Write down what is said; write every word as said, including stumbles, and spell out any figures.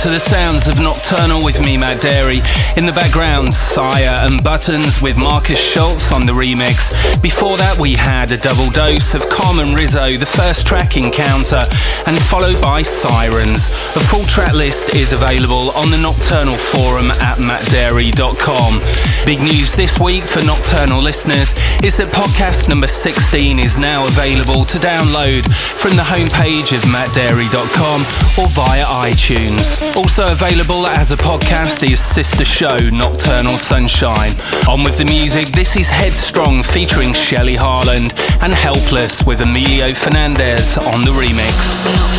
to the sounds of Nocturnal with me, Matt Darey. In the background, Sire and Buttons with Marcus Schultz on the remix. Before that, we had a double dose of Carmen Rizzo, the first track, Encounter, and followed by Sirens. A full track list is available on the Nocturnal forum at matt darey dot com. Big news this week for Nocturnal listeners is that podcast number sixteen is now available to download from the homepage of matt darey dot com or via iTunes. Also available as a podcast is sister show Nocturnal Sunshine. On with the music, this is Headstrong featuring Shelley Harland and Helpless with Emilio Fernandez on the remix.